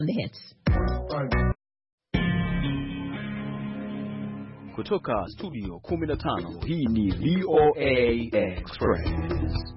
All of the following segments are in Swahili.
Hits. Kutoka studio 15, hii ni VOA Express.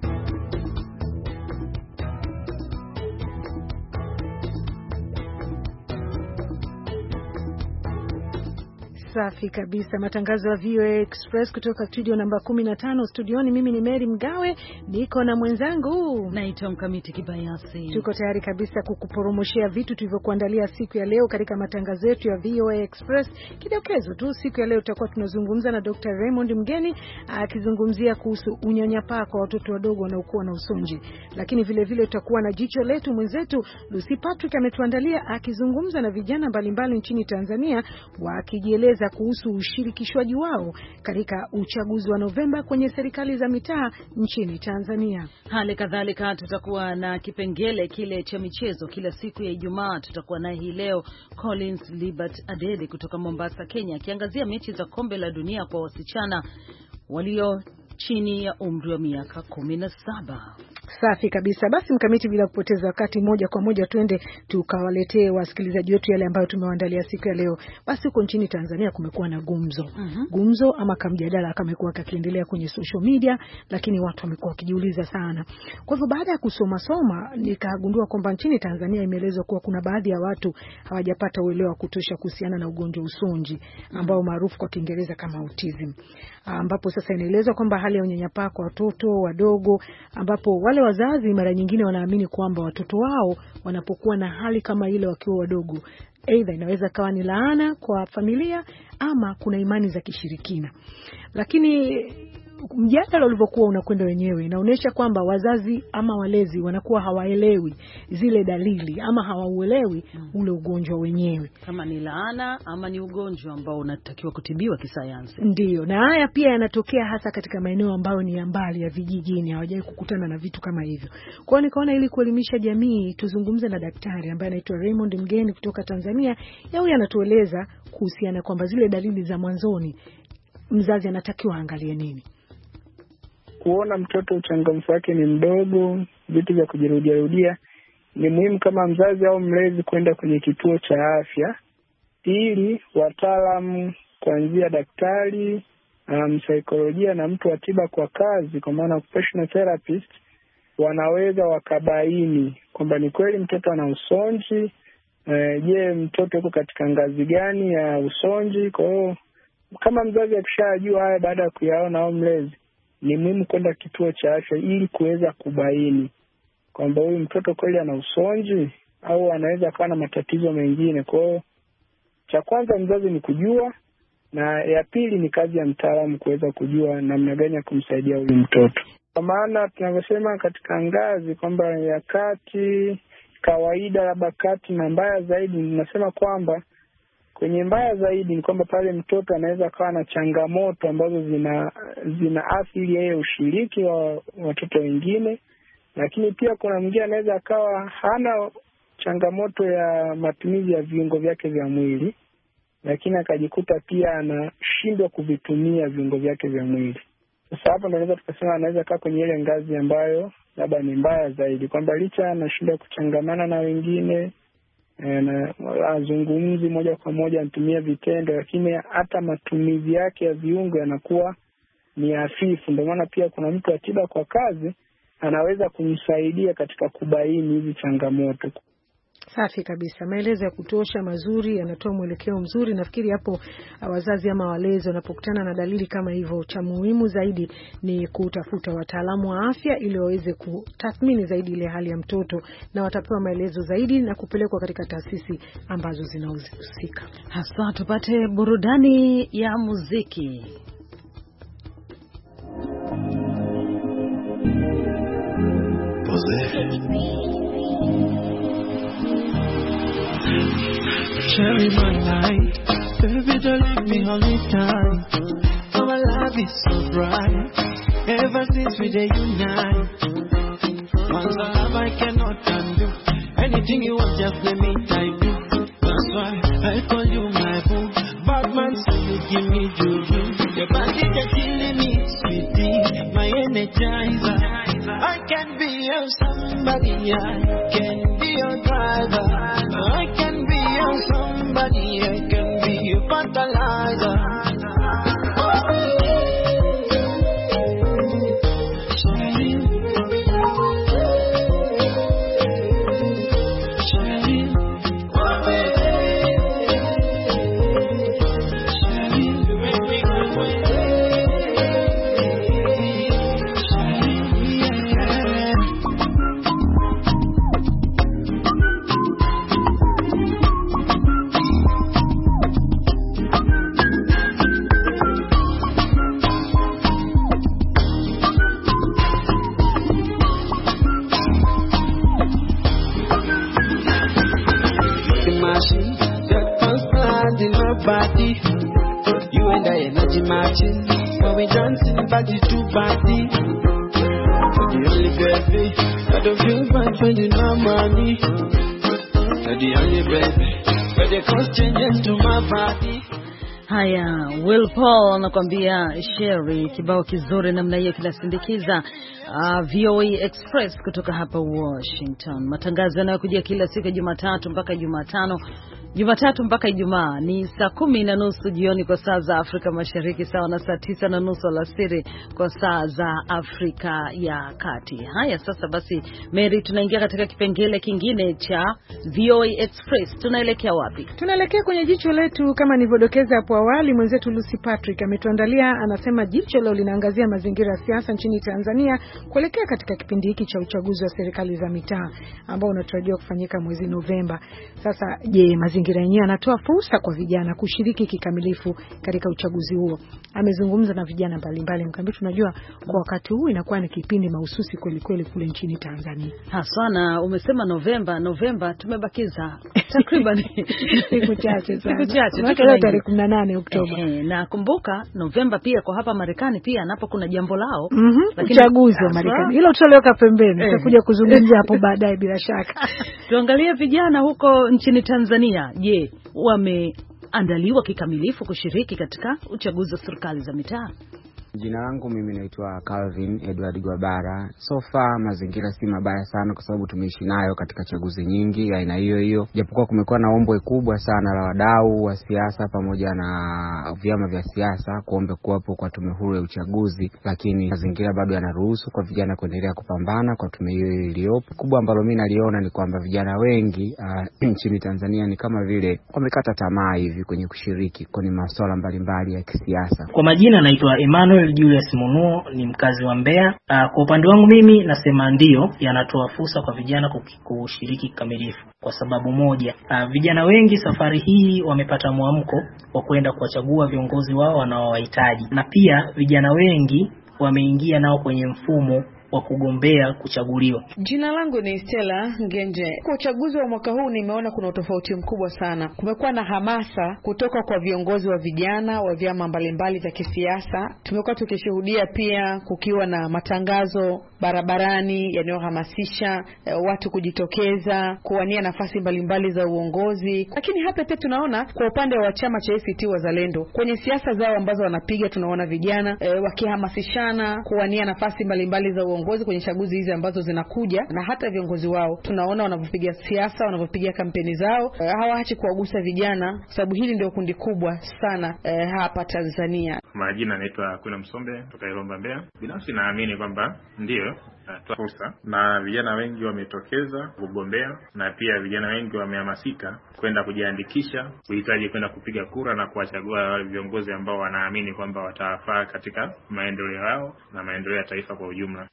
Safi kabisa, matangazo ya VOA Express kutoka studio namba 15. Studioni mimi ni Mary Mgawe, niko na mwenzangu naitwa Mkamiti Kibayasi. Tuko tayari kabisa kukuporomoshea vitu tulivyokuandalia siku ya leo katika matangazo yetu ya VOA Express. Kidokezo tu, siku ya leo tutakuwa tunazungumza na Dr. Raymond Mgeni akizungumzia kuhusu unyanyapaa kwa watoto wadogo wanaokuwa na usonji. Lakini vile vile tutakuwa na jicho letu, mwenzetu Lucy Patrick ametuandalia akizungumza na vijana mbalimbali nchini Tanzania wakijieleza kuhusu ushirikishwaji wao katika uchaguzi wa Novemba kwenye serikali za mitaa nchini Tanzania. Hali kadhalika tutakuwa na kipengele kile cha michezo kila siku ya Ijumaa. Tutakuwa na hii leo Collins Libert Adede kutoka Mombasa, Kenya, akiangazia mechi za kombe la dunia kwa wasichana walio chini ya umri wa miaka 17. Safi kabisa. Basi Mkamiti, bila kupoteza wakati, moja kwa moja tuende tukawaletee wasikilizaji wetu yale ambayo tumewaandalia siku ya leo. Basi huko nchini Tanzania kumekuwa na gumzo. Gumzo ama kamjadala kamekuwa kakiendelea kwenye social media, lakini watu wamekuwa wakijiuliza sana. Kwa hivyo baada ya kusoma nikagundua kwamba nchini Tanzania imeelezwa kuwa kuna baadhi ya watu hawajapata uelewa wa kutosha kuhusiana na ugonjwa usonji ambao maarufu kwa Kiingereza kama autism. Ambapo sasa inaelezwa kwamba hali ya unyanyapaa kwa watoto wadogo, ambapo wale wazazi mara nyingine wanaamini kwamba watoto wao wanapokuwa na hali kama ile wakiwa wadogo, aidha inaweza kawa ni laana kwa familia ama kuna imani za kishirikina. Lakini mjadala ulivyokuwa unakwenda wenyewe inaonyesha kwamba wazazi ama walezi wanakuwa hawaelewi zile dalili ama hawauelewi ule ugonjwa wenyewe, kama ni laana ama ni ugonjwa ambao unatakiwa kutibiwa kisayansi. Ndio, na haya pia yanatokea hasa katika maeneo ambayo ni ya mbali ya vijijini, hawajawahi kukutana na vitu kama hivyo. Kwa hiyo nikaona ili kuelimisha jamii tuzungumze na daktari ambaye anaitwa Raymond Mgeni kutoka Tanzania. Yeye anatueleza kuhusiana kwamba zile dalili za mwanzoni mzazi anatakiwa angalie nini. Kuona mtoto uchangamfu wake ni mdogo, vitu vya kujirudia, ni muhimu kama mzazi au mlezi kwenda kwenye kituo cha afya ili wataalamu kuanzia daktari, msaikolojia na mtu wa tiba kwa kazi, kwa maana occupational therapist, wanaweza wakabaini kwamba ni kweli mtoto ana usonji. Je, mtoto yuko katika ngazi gani ya usonji? Kwa hiyo kama mzazi akishajua haya baada ya kuyaona au mlezi, ni muhimu kwenda kituo cha afya ili kuweza kubaini kwamba huyu mtoto kweli ana usonji au anaweza kuwa na matatizo mengine. Kwa hiyo cha kwanza mzazi ni kujua, na ya pili ni kazi ya mtaalamu kuweza kujua namna gani ya kumsaidia huyu mtoto. Kwa maana tunavyosema katika ngazi kwamba ya kati, kawaida, labda kati na mbaya zaidi, ninasema kwamba kwenye mbaya zaidi ni kwamba pale mtoto anaweza kawa na changamoto ambazo zina athiri yeye ushiriki wa watoto wengine, lakini pia kuna mwingine anaweza akawa hana changamoto ya matumizi ya viungo vyake vya mwili, lakini akajikuta pia anashindwa kuvitumia viungo vyake vya mwili. Sasa hapo ndio tunaweza tukasema anaweza kaa kwenye ile ngazi ambayo labda ni mbaya zaidi, kwamba licha anashindwa kuchangamana na wengine, na azungumzi moja kwa moja, anatumia vitendo, lakini hata matumizi yake ya viungo yanakuwa ni hafifu. Ndio maana pia kuna mtu wa tiba kwa kazi anaweza kumsaidia katika kubaini hizi changamoto. Safi kabisa, maelezo ya kutosha mazuri, yanatoa mwelekeo mzuri. Nafikiri hapo wazazi ama walezi wanapokutana na dalili kama hivyo, cha muhimu zaidi ni kutafuta wataalamu wa afya ili waweze kutathmini zaidi ile hali ya mtoto, na watapewa maelezo zaidi na kupelekwa katika taasisi ambazo zinahusika. Hasa tupate burudani ya muziki. Cherry my light, baby don't leave me all the time. Our love is so bright, ever since we day unite. Once I love I cannot undo, anything you want just let me type do. That's why I call you my boo, Batman so you give me juju. Your body can killing me, sweetie, my energizer. I can be your somebody, I can be your driver, I can the machine. That constant in my body. You and I energy matching. When we dancing body to body. The only baby. I don't feel bad when you know money. The only baby. But the cost changes to my body. Haya, Will Paul anakuambia Sherry, kibao kizuri namna hiyo kinasindikiza VOA Express kutoka hapa Washington. Matangazo yanayokujia kila siku Jumatatu mpaka Jumatano. Jumatatu mpaka Ijumaa ni saa 10:30 jioni kwa saa za Afrika Mashariki, sawa na saa 9:30 alasiri kwa saa za Afrika ya Kati. Haya, sasa basi Mary, tunaingia katika kipengele kingine cha VOA Express. Tunaelekea wapi? Tunaelekea kwenye jicho letu. Kama nilivyodokeza hapo awali, mwenzetu Lucy Patrick ametuandalia. Anasema jicho leo linaangazia mazingira ya siasa nchini Tanzania kuelekea katika kipindi hiki cha uchaguzi wa serikali za mitaa ambao unatarajiwa kufanyika mwezi Novemba. Sasa je, mazingira yenyewe anatoa fursa kwa vijana kushiriki kikamilifu katika uchaguzi huo? Amezungumza na vijana mbalimbali. Mkambitu, tunajua kwa wakati huu inakuwa ni kipindi mahususi kweli kweli kule nchini Tanzania. Hasana, umesema Novemba tumebakiza takriban siku chache sana. Siku chache. Leo tarehe 18 Oktoba. Na kumbuka Novemba pia kwa hapa Marekani pia napo kuna jambo lao. Lakini uchaguzi wa Marekani. Hilo tutaliweka pembeni. Tutakuja kuzungumzia hapo baadaye bila shaka. Tuangalie vijana huko nchini Tanzania. Je, wameandaliwa kikamilifu kushiriki katika uchaguzi wa serikali za mitaa? Jina langu mimi naitwa Calvin Edward Gwabara. So far mazingira si mabaya sana kwa sababu tumeishi nayo katika chaguzi nyingi aina hiyo. Japokuwa kumekuwa na ombwe kubwa sana la wadau wa siasa pamoja na vyama vya siasa kuomba kuwapo kwa tume huru ya uchaguzi, lakini mazingira bado yanaruhusu kwa vijana kuendelea kupambana kwa tume hiyo iliyopo. Kubwa ambalo mimi naliona ni kwamba vijana wengi nchini Tanzania ni kama vile wamekata tamaa hivi kwenye kushiriki kwenye masuala mbalimbali ya kisiasa. Kwa majina naitwa Emmanuel Julius Munuo, ni mkazi wa Mbeya. Kwa upande wangu mimi nasema ndio yanatoa fursa kwa vijana kushiriki kikamilifu kwa sababu moja. Vijana wengi safari hii wamepata mwamko wa kwenda kuwachagua viongozi wao wanaowahitaji, na pia vijana wengi wameingia nao kwenye mfumo wa kugombea kuchaguliwa. Jina langu ni Stella Ngenje. Kwa uchaguzi wa mwaka huu nimeona kuna utofauti mkubwa sana. Kumekuwa na hamasa kutoka kwa viongozi wa vijana wa vyama mbalimbali vya kisiasa. Tumekuwa tukishuhudia pia kukiwa na matangazo barabarani yanayohamasisha watu kujitokeza kuwania nafasi mbalimbali za uongozi. Lakini hapa pia tunaona kwa upande wa chama cha ACT Wazalendo kwenye siasa zao ambazo wanapiga, tunaona vijana wakihamasishana kuwania nafasi mbalimbali za uongozi kwenye chaguzi hizi ambazo zinakuja, na hata viongozi wao tunaona wanavyopiga siasa, wanavyopiga kampeni zao, hawaachi kuwagusa vijana, sababu hili ndio kundi kubwa sana hapa Tanzania. Majina naitwa Kuna Msombe kutoka Ilomba Mbeya. Binafsi naamini kwamba ndio toa fursa na vijana wengi wametokeza kugombea, na pia vijana wengi wamehamasika kwenda kujiandikisha, kuhitaji kwenda kupiga kura na kuwachagua wale viongozi ambao wanaamini kwamba watafaa katika maendeleo yao na maendeleo ya taifa kwa ujumla.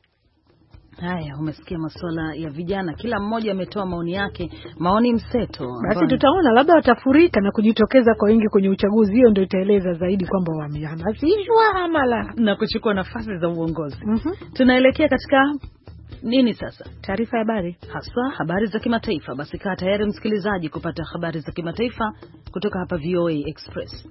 Haya, umesikia masuala ya vijana, kila mmoja ametoa maoni yake, maoni mseto. Basi tutaona labda watafurika na kujitokeza kwa wingi kwenye uchaguzi. Hiyo ndio itaeleza zaidi kwamba wamehamasishwa ama la, na kuchukua nafasi za uongozi. Tunaelekea katika nini sasa? Taarifa ya habari, hasa habari za kimataifa. Basi kaa tayari msikilizaji kupata habari za kimataifa kutoka hapa VOA Express.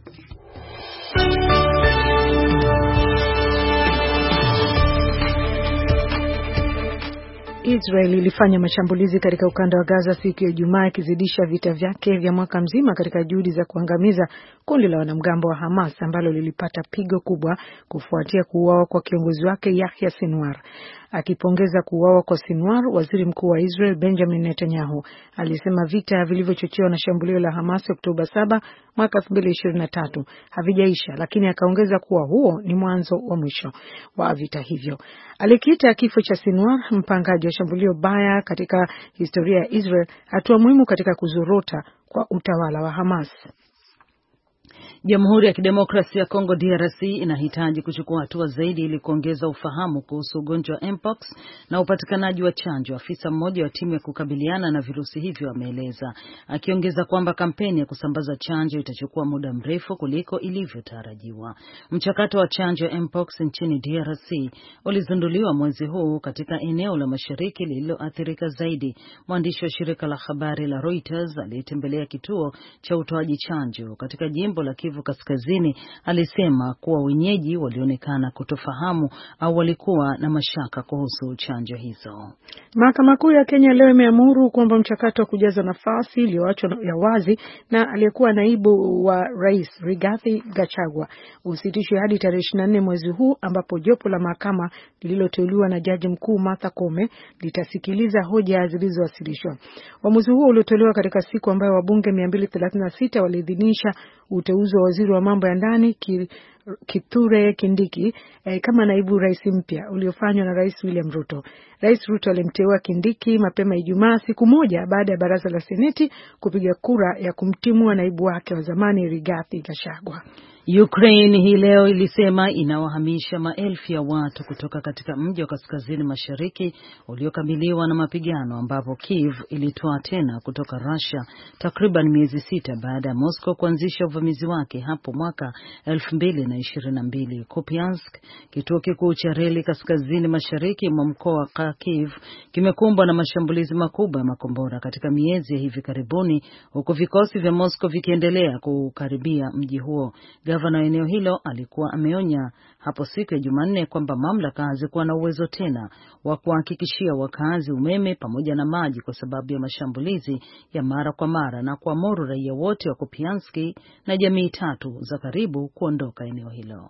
Israel ilifanya mashambulizi katika ukanda wa Gaza siku ya Ijumaa, ikizidisha vita vyake vya mwaka mzima katika juhudi za kuangamiza kundi la wanamgambo wa Hamas ambalo lilipata pigo kubwa kufuatia kuuawa kwa kiongozi wake Yahya Sinwar. Akipongeza kuuawa kwa Sinwar, waziri mkuu wa Israel Benjamin Netanyahu alisema vita vilivyochochewa na shambulio la Hamas Oktoba 7 mwaka 2023 havijaisha, lakini akaongeza kuwa huo ni mwanzo wa mwisho wa vita hivyo. Alikiita kifo cha Sinwar, mpangaji wa shambulio baya katika historia ya Israel, hatua muhimu katika kuzorota kwa utawala wa Hamas. Jamhuri ya Kidemokrasia ya Kongo DRC inahitaji kuchukua hatua zaidi ili kuongeza ufahamu kuhusu ugonjwa wa Mpox na upatikanaji wa chanjo, afisa mmoja wa timu ya kukabiliana na virusi hivyo ameeleza, akiongeza kwamba kampeni ya kusambaza chanjo itachukua muda mrefu kuliko ilivyotarajiwa. Mchakato wa chanjo ya Mpox nchini DRC ulizinduliwa mwezi huu katika eneo la mashariki lililoathirika zaidi. Mwandishi wa shirika la habari la Reuters aliyetembelea kituo cha utoaji chanjo katika jimbo la Kivu Kaskazini alisema kuwa wenyeji walionekana kutofahamu au walikuwa na mashaka kuhusu chanjo hizo. Mahakama Kuu ya Kenya leo imeamuru kwamba mchakato wa kujaza nafasi iliyoachwa ya wazi na aliyekuwa naibu wa rais Rigathi Gachagua usitishwe hadi tarehe 24 mwezi huu, ambapo jopo la mahakama lililoteuliwa na Jaji Mkuu Martha Koome litasikiliza hoja zilizowasilishwa. Uamuzi huo uliotolewa katika siku ambayo wabunge 236 waliidhinisha uteuzi wa waziri wa mambo ya ndani Kithure Kindiki kama naibu rais mpya uliofanywa na Rais William Ruto. Rais Ruto alimteua Kindiki mapema Ijumaa, siku moja baada ya baraza la Seneti kupiga kura ya kumtimua naibu wake wa zamani Rigathi Gachagua. Ukraine hii leo ilisema inawahamisha maelfu ya watu kutoka katika mji wa kaskazini mashariki uliokabiliwa na mapigano, ambapo Kiev ilitoa tena kutoka Russia takriban miezi 6 baada ya Moscow kuanzisha uvamizi wake hapo mwaka 2022. Kupiansk, kituo kikuu cha reli kaskazini mashariki mwa mkoa wa Kharkiv, kimekumbwa na mashambulizi makubwa ya makombora katika miezi ya hivi karibuni, huku vikosi vya Moscow vikiendelea kukaribia mji huo. Gavana wa eneo hilo alikuwa ameonya hapo siku ya Jumanne kwamba mamlaka hazikuwa na uwezo tena wa kuhakikishia wakazi umeme pamoja na maji kwa sababu ya mashambulizi ya mara kwa mara, na kuamuru raia wote wa Kupiansk na jamii 3 za karibu kuondoka eneo hilo.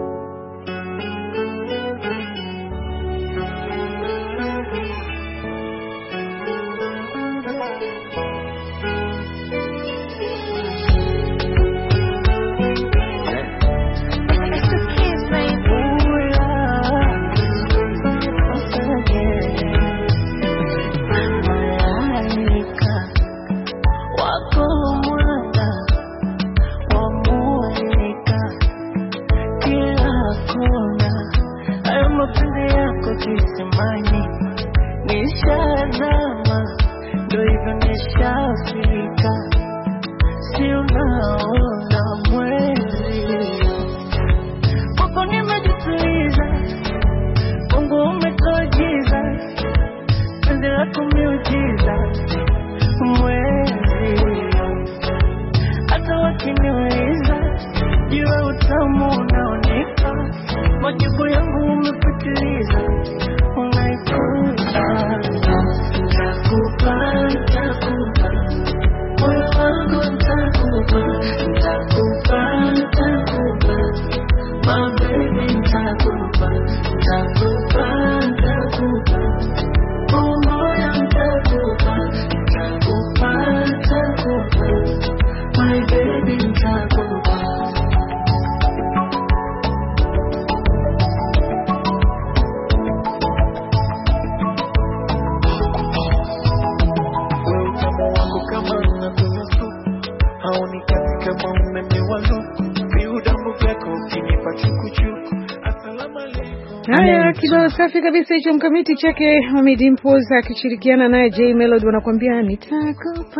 Kibao safi kabisa hicho mkamiti chake Hamid Dimpoz akishirikiana naye J Melody wanakuambia nitakupa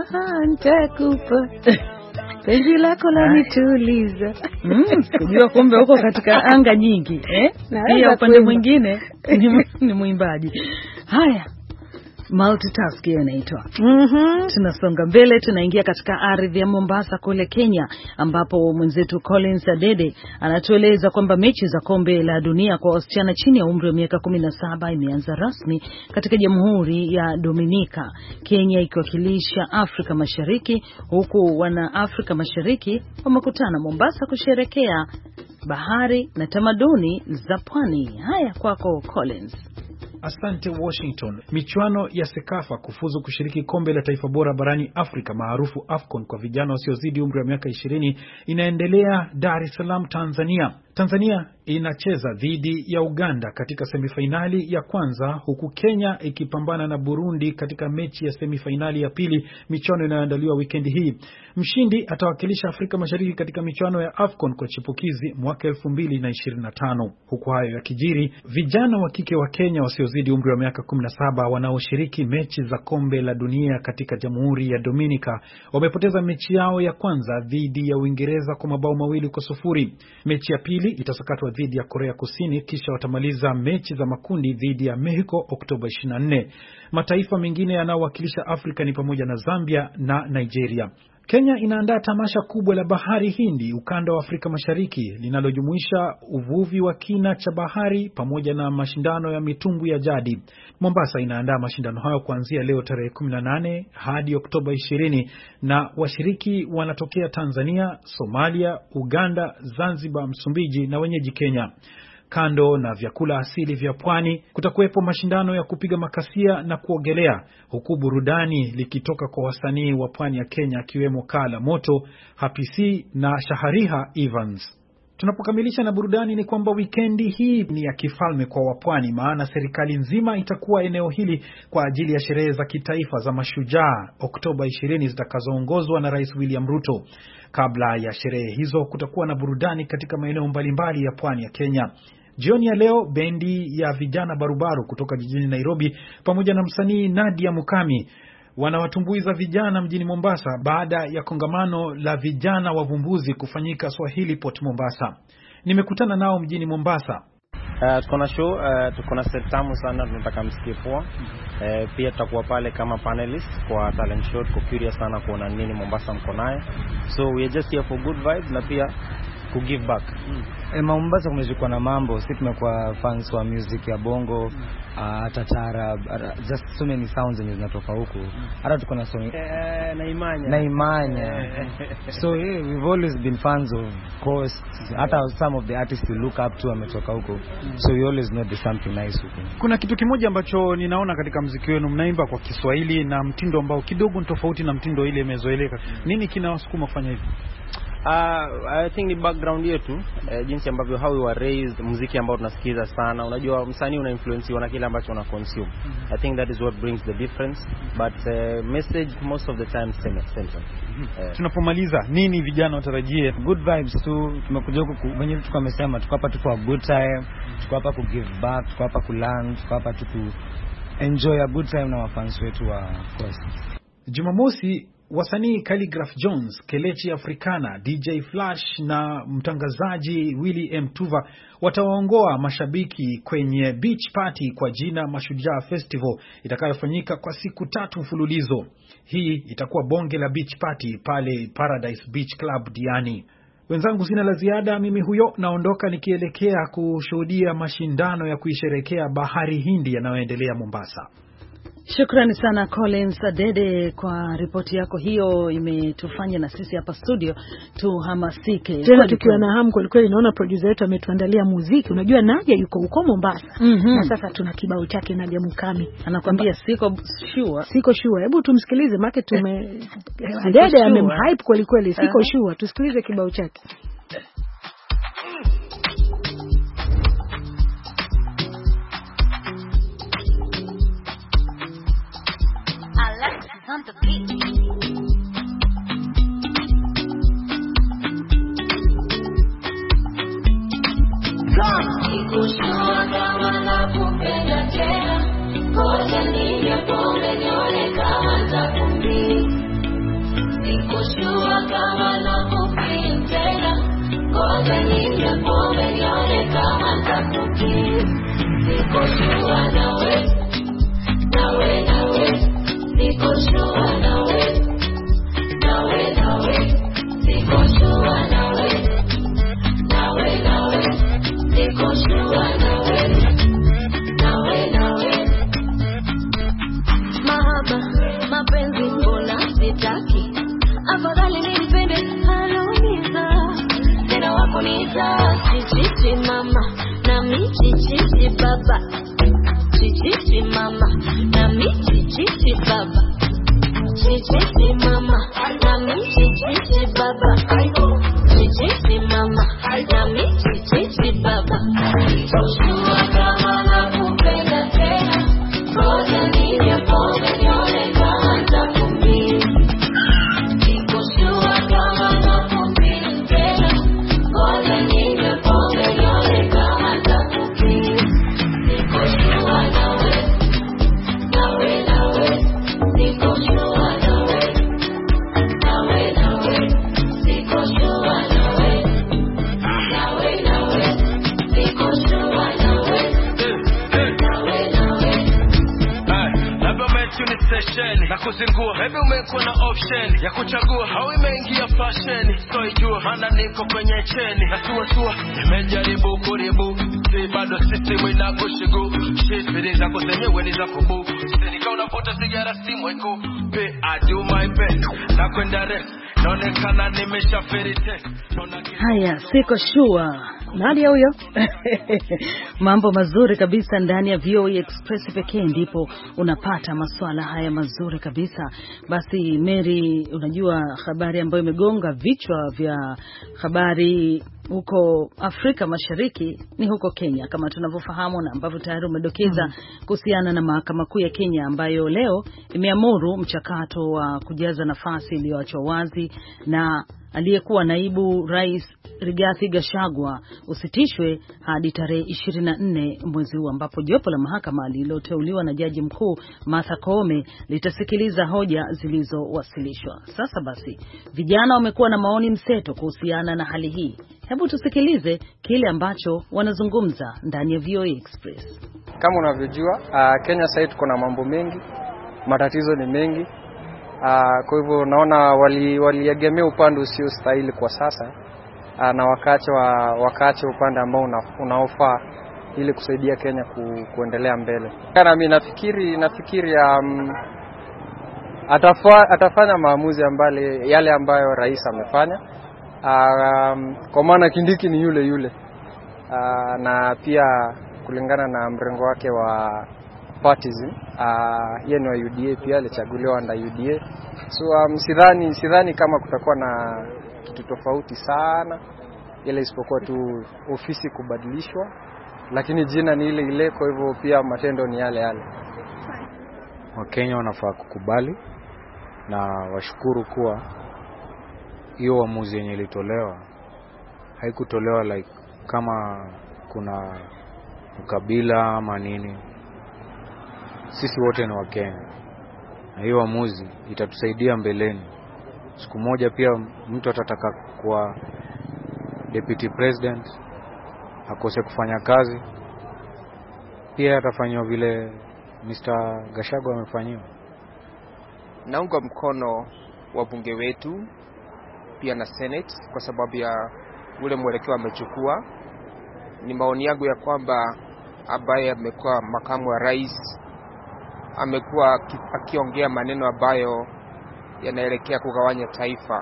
penzi lako la nituliza. Kujua kumbe huko katika anga nyingi pia upande mwingine ni muimbaji. Haya, multitask hiyo inaitwa. Tunasonga mbele, tunaingia katika ardhi ya Mombasa kule Kenya, ambapo mwenzetu Collins Adede anatueleza kwamba mechi za kombe la dunia kwa wasichana chini ya umri wa miaka 17 imeanza rasmi katika Jamhuri ya Dominica, Kenya ikiwakilisha Afrika Mashariki, huku wana Afrika Mashariki wamekutana Mombasa kusherekea bahari na tamaduni za pwani. Haya kwako Collins. Asante Washington. Michuano ya Sekafa kufuzu kushiriki kombe la taifa bora barani Afrika maarufu AFCON kwa vijana wasiozidi umri wa miaka 20 inaendelea Dar es Salaam, Tanzania. Tanzania inacheza dhidi ya Uganda katika semifinali ya kwanza, huku Kenya ikipambana na Burundi katika mechi ya semifinali ya pili, michuano inayoandaliwa wikendi hii. Mshindi atawakilisha Afrika Mashariki katika michuano ya AFCON kwa chipukizi mwaka 2025. Huku hayo yakijiri, vijana wa kike wa Kenya wasiozidi umri wa miaka 17 wanaoshiriki mechi za kombe la dunia katika Jamhuri ya Dominica wamepoteza mechi yao ya kwanza dhidi ya Uingereza kwa mabao 2-0. Mechi ya pili itasakatwa dhidi ya Korea Kusini, kisha watamaliza mechi za makundi dhidi ya Mexico Oktoba 24. Mataifa mengine yanayowakilisha Afrika ni pamoja na Zambia na Nigeria. Kenya inaandaa tamasha kubwa la Bahari Hindi ukanda wa Afrika Mashariki linalojumuisha uvuvi wa kina cha bahari pamoja na mashindano ya mitumbwi ya jadi. Mombasa inaandaa mashindano hayo kuanzia leo tarehe 18 hadi Oktoba 20, na washiriki wanatokea Tanzania, Somalia, Uganda, Zanzibar, Msumbiji na wenyeji Kenya. Kando na vyakula asili vya pwani, kutakuwepo mashindano ya kupiga makasia na kuogelea, huku burudani likitoka kwa wasanii wa pwani ya Kenya akiwemo Kala Moto, Happy C na Shahariha Evans. Tunapokamilisha na burudani ni kwamba wikendi hii ni ya kifalme kwa wapwani, maana serikali nzima itakuwa eneo hili kwa ajili ya sherehe za kitaifa za mashujaa Oktoba 20 zitakazoongozwa na Rais William Ruto. Kabla ya sherehe hizo kutakuwa na burudani katika maeneo mbalimbali ya pwani ya Kenya. Jioni ya leo bendi ya vijana barubaru kutoka jijini Nairobi pamoja na msanii Nadia Mukami wanawatumbuiza vijana mjini Mombasa baada ya kongamano la vijana wavumbuzi kufanyika Swahili Port Mombasa. Nimekutana nao mjini Mombasa. Tuko na show, tuko na set tamu sana, tunataka msikie poa. Pia tutakuwa pale kama panelist kwa talent show, tuko curious sana kuona nini Mombasa mko naye. So we are just here for good vibes na pia to give back. Mombasa kumejikuwa na mambo, sisi tumekuwa fans wa music ya bongo, tatara, just so many sounds zinatoka huku. Hata tuko na song na imanya. So we've always been fans of course, hata some of the artists we look up to wametoka huku. So we always know there's something nice huku. Kuna kitu kimoja ambacho ninaona katika muziki wenu, mnaimba kwa Kiswahili na mtindo ambao kidogo ni tofauti na mtindo ile imezoeleka. Nini kinawasukuma kufanya hivi? I think the background yetu, jinsi ambavyo how we were raised, muziki ambao tunasikiza sana. Unajua msanii una influence na kile ambacho una consume. I think that is what brings the difference, but message most of the time same. Tunapomaliza, nini vijana watarajie? Good vibes tu. Tumekuja huku wenyewe tuko amesema tuko hapa tu for a good time, tuko hapa ku give back, tuko hapa ku learn, tuko hapa tu ku enjoy a good time na wafans wetu wa course. Jumamosi wasanii Calligraph Jones, Kelechi Africana, DJ Flash na mtangazaji Willy M. Tuva watawaongoa mashabiki kwenye beach party kwa jina Mashujaa Festival itakayofanyika kwa siku 3 mfululizo. Hii itakuwa bonge la beach party pale Paradise Beach Club Diani. Wenzangu, sina la ziada, mimi huyo naondoka nikielekea kushuhudia mashindano ya kuisherekea Bahari Hindi yanayoendelea Mombasa. Shukrani sana Collins Adede kwa ripoti yako hiyo, imetufanya na sisi hapa studio tuhamasike. Tena tukiwa na hamu kweli kweli. Naona producer wetu ametuandalia muziki. Unajua Nadia yuko huko Mombasa. Na sasa tuna kibao chake Nadia Mukami. Anakuambia siko sure. Hebu tumsikilize make Adede amemhype kweli kweli. Siko sure. Tusikilize kibao chake. On the beat. Ikushua kama nakupenda tena, ngoja nije pole nione kama nitakumbili. Ikushua kama nakupenda tena, ngoja nije pole nione kama nitakumbili. Ikushua nawe. Niko shua nawe, niko shua nawe, niko shua nawe. Mahaba, mapenzi mbona sitaki, afadhali nipende haloniza. Tena wako niza, chichichi mama, na mi chichichi baba. Chichichi mama, na mi chichichi baba. Chichichi mama, na mi chichichi baba. Chichichi mama, na mi chichichi na kuzingua, hebu umekuwa na option ya kuchagua, au imeingia fashion, so ijua hana niko kwenye cheni, na tua nimejaribu kuribu, si bado system inakushigu, shit bideza kuzenyewe ni za kubu, sinika unavuta sigara simu iko, be I do my best, na kwenda rest, naonekana nimeshaferi test. Haya, siko sure Nadia huyo. Mambo mazuri kabisa ndani ya VOA Express pekee ndipo unapata masuala haya mazuri kabisa. Basi Mary, unajua habari ambayo imegonga vichwa vya habari huko Afrika Mashariki ni huko Kenya, kama tunavyofahamu na ambavyo tayari umedokeza kuhusiana na mahakama kuu ya Kenya ambayo leo imeamuru mchakato wa kujaza nafasi iliyoachwa wazi na aliyekuwa naibu rais Rigathi Gachagua usitishwe hadi tarehe 24 mwezi huu, ambapo jopo la mahakama lililoteuliwa na jaji mkuu Martha Koome litasikiliza hoja zilizowasilishwa. Sasa basi, vijana wamekuwa na maoni mseto kuhusiana na hali hii. Hebu tusikilize kile ambacho wanazungumza ndani ya VOA Express. Kama unavyojua, Kenya sasa tuko na mambo mengi, matatizo ni mengi. Kwa hivyo naona waliegemea upande usio stahili kwa sasa, na wakaacha upande ambao unaofaa ili kusaidia Kenya kuendelea mbele. Kana mimi nafikiri atafanya maamuzi yale ambayo rais amefanya, kwa maana Kindiki ni yule na pia kulingana na mrengo wake wa partism, yeye ni wa UDA, pia alichaguliwa na UDA. So sidhani kama kutakuwa na kitu tofauti sana, ile isipokuwa tu ofisi kubadilishwa, lakini jina ni ile ile, kwa hivyo pia matendo ni yale. Wakenya wanafaa kukubali na washukuru kuwa hiyo uamuzi yenye ilitolewa haikutolewa like kama kuna ukabila ama nini. Sisi wote ni Wakenya, na hiyo uamuzi itatusaidia mbeleni. Siku moja pia mtu atataka kuwa deputy president akose kufanya kazi, pia atafanywa vile Mr. Gachagua amefanywa. Naunga mkono wabunge wetu pia na Senate kwa sababu ya ule mwelekeo amechukua. Ni maoni yangu ya kwamba ambaye amekuwa makamu wa rais amekuwa akiongea maneno ambayo yanaelekea kugawanya taifa,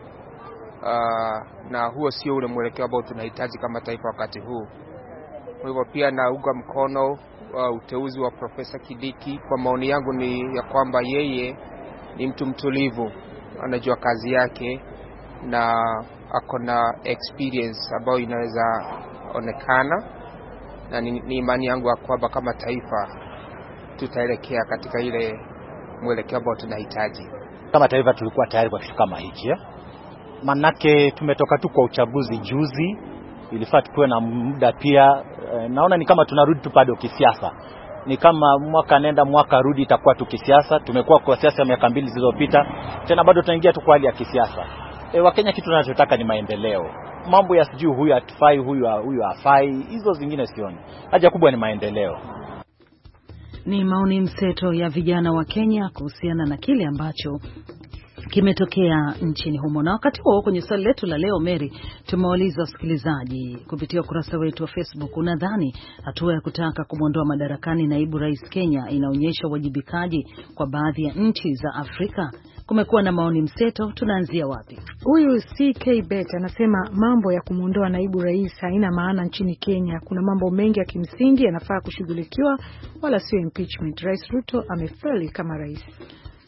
na huo sio ule mwelekeo ambao tunahitaji kama taifa wakati huu. Kwa hivyo pia naunga mkono uteuzi wa Profesa Kindiki. Kwa maoni yangu ni ya kwamba yeye ni mtu mtulivu, anajua kazi yake na ako na experience ambayo inaweza onekana, na ni imani yangu ya kwamba kama taifa tutaelekea katika ile mwelekeo ambao tunahitaji. Kama taifa tulikuwa tayari kwa kitu kama hiki. Manake tumetoka tu kwa uchaguzi juzi, ilifaa tuwe na muda pia. Naona ni kama tunarudi tu bado kisiasa. Ni kama mwaka nenda mwaka rudi itakuwa tu kisiasa. Tumekuwa kwa siasa miaka 2 zilizopita, tena bado tunaingia tu kwa hali ya kisiasa. Wakenya kitu tunachotaka ni maendeleo. Mambo ya sijui huyu atufai huyu hafai, hizo zingine sioni. Haja kubwa ni maendeleo. Ni maoni mseto ya vijana wa Kenya kuhusiana na kile ambacho kimetokea nchini humo. Na wakati huo kwenye swali letu la leo, Mary, tumewauliza wasikilizaji kupitia ukurasa wetu wa Facebook, unadhani hatua ya kutaka kumwondoa madarakani naibu rais Kenya inaonyesha uwajibikaji kwa baadhi ya nchi za Afrika? Kumekuwa na maoni mseto, tunaanzia wapi? Huyu CK Bet anasema mambo ya kumwondoa naibu rais haina maana nchini Kenya. Kuna mambo mengi ya kimsingi yanafaa kushughulikiwa, wala sio impeachment. Rais Ruto amefeli kama rais.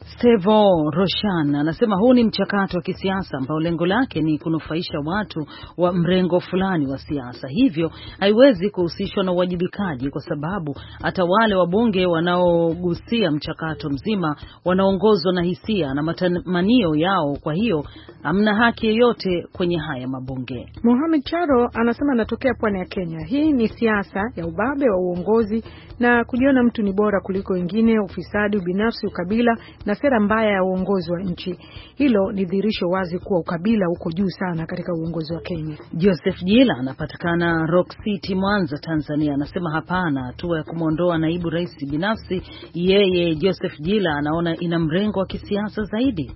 Stevo Roshan anasema huu ni mchakato wa kisiasa ambao lengo lake ni kunufaisha watu wa mrengo fulani wa siasa, hivyo haiwezi kuhusishwa na uwajibikaji kwa sababu hata wale wabunge wanaogusia mchakato mzima wanaongozwa na hisia na matamanio yao, kwa hiyo hamna haki yoyote kwenye haya mabunge. Mohamed Charo anasema anatokea pwani ya Kenya. Hii ni siasa ya ubabe wa uongozi na kujiona mtu ni bora kuliko wengine, ufisadi, ubinafsi, ukabila na sera mbaya ya uongozi wa nchi. Hilo ni dhihirisho wazi kuwa ukabila uko juu sana katika uongozi wa Kenya. Joseph Jila anapatikana Rock City, Mwanza, Tanzania, anasema hapana, hatua ya kumwondoa naibu rais binafsi. Yeye Joseph Jila anaona ina mrengo wa kisiasa zaidi.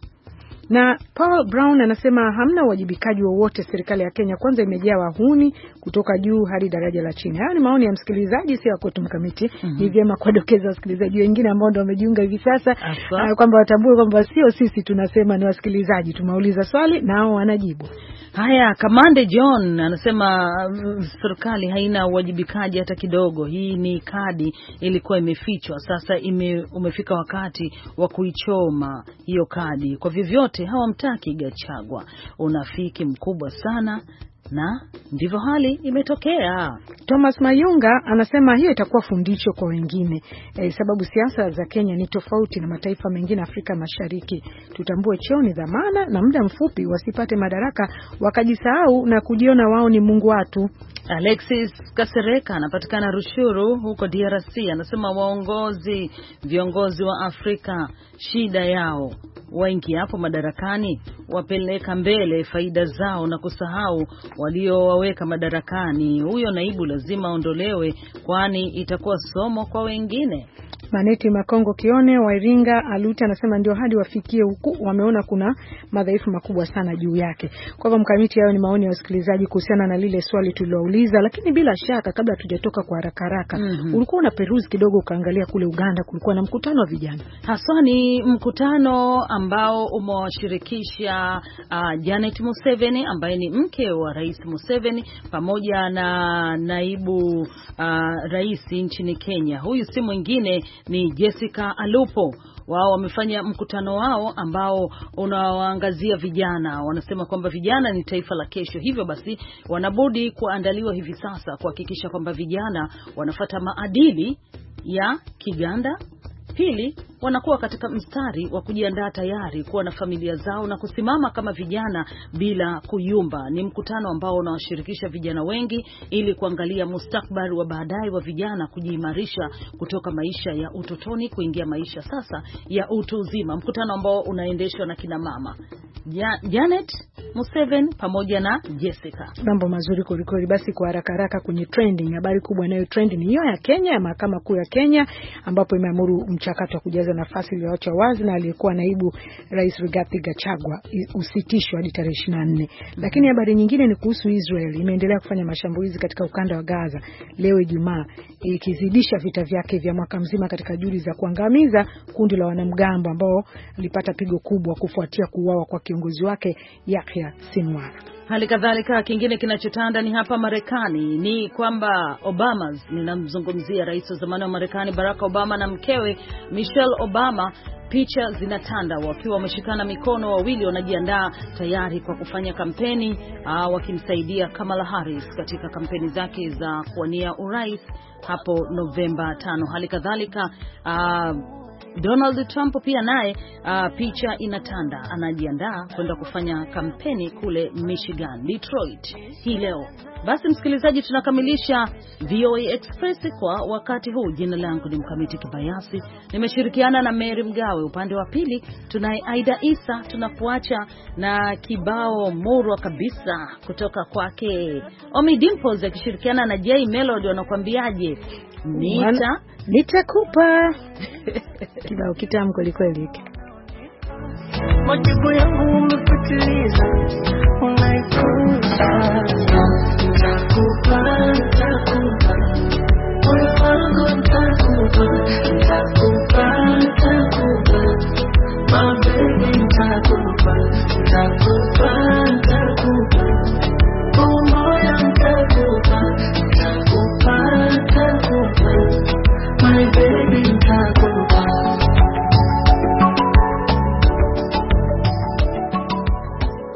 Na Paul Brown anasema hamna uwajibikaji wowote. Serikali ya Kenya kwanza imejaa wahuni kutoka juu hadi daraja la chini. Haya ni maoni ya msikilizaji, sio kwetu mkamiti. Ni vyema kuwadokeza wasikilizaji wengine ambao ndio wamejiunga hivi sasa kwamba watambue kwamba sio sisi tunasema, ni wasikilizaji. Tumeuliza swali nao wanajibu. Haya, Kamande John anasema serikali haina uwajibikaji hata kidogo. Hii ni kadi ilikuwa imefichwa, sasa umefika wakati wa kuichoma hiyo kadi. Kwa vyovyote hawamtaki Gachagua. Unafiki mkubwa sana, na ndivyo hali imetokea. Thomas Mayunga anasema hiyo itakuwa fundisho kwa wengine, sababu siasa za Kenya ni tofauti na mataifa mengine Afrika Mashariki. Tutambue cheo ni dhamana na muda mfupi wasipate madaraka wakajisahau na kujiona wao ni Mungu watu. Alexis Kasereka anapatikana Rushuru huko DRC, anasema viongozi wa Afrika shida yao waingi hapo madarakani wapeleka mbele faida zao na kusahau waliowaweka madarakani. Huyo naibu lazima ondolewe, kwani itakuwa somo kwa wengine. Maneti Makongo Kione wa Iringa Aluta anasema ndio hadi wafikie huku wameona kuna madhaifu makubwa sana juu yake. Kwa hivyo mkamiti, hayo ni maoni ya wasikilizaji kuhusiana na lile swali tulilouliza, lakini bila shaka kabla tujatoka kwa haraka ulikuwa una peruzi kidogo ukaangalia kule Uganda kulikuwa na mkutano wa vijana. Haswa ni mkutano ambao umewashirikisha Janet Museveni ambaye ni mke wa Rais Museveni pamoja na naibu rais nchini Kenya. Huyu si mwingine ni Jessica Alupo. Wao wamefanya mkutano wao ambao unawaangazia vijana. Wanasema kwamba vijana ni taifa la kesho, hivyo basi wanabudi kuandaliwa hivi sasa kuhakikisha kwamba vijana wanafuata maadili ya Kiganda. Pili, wanakuwa katika mstari wa kujiandaa tayari kuwa na familia zao na kusimama kama vijana bila kuyumba. Ni mkutano ambao unawashirikisha vijana wengi ili kuangalia mustakabali wa baadaye wa vijana kujiimarisha kutoka maisha ya utotoni kuingia maisha sasa ya utu uzima. Mkutano ambao unaendeshwa na kina mama Janet Museveni pamoja na Jessica. Mambo mazuri kulikoli. Basi kwa haraka kwenye trending, habari kubwa nayo trending ni hiyo ya Kenya, ya mahakama kuu ya Kenya ambapo imeamuru mchakato wa kujaza nafasi iliyoachwa wazi na aliyekuwa naibu rais Rigathi Gachagua usitishwe hadi tarehe 24. Lakini habari nyingine ni kuhusu Israel. Imeendelea kufanya mashambulizi katika ukanda wa Gaza leo Ijumaa, ikizidisha vita vyake vya mwaka mzima katika juhudi za kuangamiza kundi la wanamgambo ambao lilipata pigo kubwa kufuatia kuuawa kwa kiongozi wake Yahya Sinwar. Hali kadhalika kingine kinachotanda ni hapa Marekani ni kwamba ninamzungumzia rais wa zamani wa Marekani Barack Obama na mkewe Michelle Obama. Picha zinatanda wakiwa wameshikana mikono, wawili wanajiandaa tayari kwa kufanya kampeni wakimsaidia Kamala Harris katika kampeni zake za kuwania urais hapo Novemba 5. Hali kadhalika Donald Trump pia naye picha inatanda, anajiandaa kwenda kufanya kampeni kule Michigan, Detroit hii leo. Basi msikilizaji, tunakamilisha VOA Express kwa wakati huu. Jina langu ni Mkamiti Kibayasi, nimeshirikiana na Mary Mgawe. Upande wa pili tunaye Aida Isa. Tunakuacha na kibao murwa kabisa kutoka kwake Omi Dimples akishirikiana na Jay Melody. Wanakuambiaje? Nitakupa kibao kitamu kweli kweli hiki. Majibu yangu umefika